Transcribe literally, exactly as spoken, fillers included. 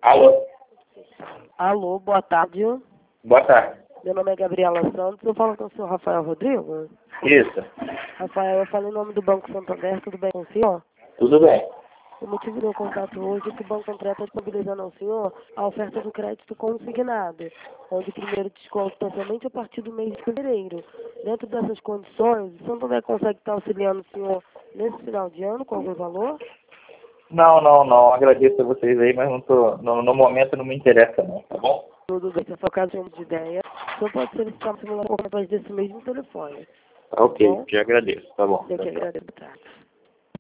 Alô? Alô, boa tarde. Boa tarde. Meu nome é Gabriela Santos, eu falo com o senhor Rafael Rodrigo. Isso. Rafael, eu falo em nome do Banco Santander, tudo bem com o senhor? Tudo bem. O motivo do meu contato hoje é que o Banco Santander está disponibilizando ao senhor a oferta do crédito consignado, onde o primeiro desconto está somente a partir do mês de fevereiro. Dentro dessas condições, o Santander consegue estar auxiliando o senhor nesse final de ano com algum valor? Não, não, não. Agradeço a vocês aí, mas não tô, no, no momento não me interessa não, tá bom? Tudo bem, se a sua casa tem de ideia, o senhor pode solicitar um simulador através desse mesmo telefone. Ok, Bom, te agradeço, tá bom. eu Tchau, que tchau. agradeço. Boa tarde.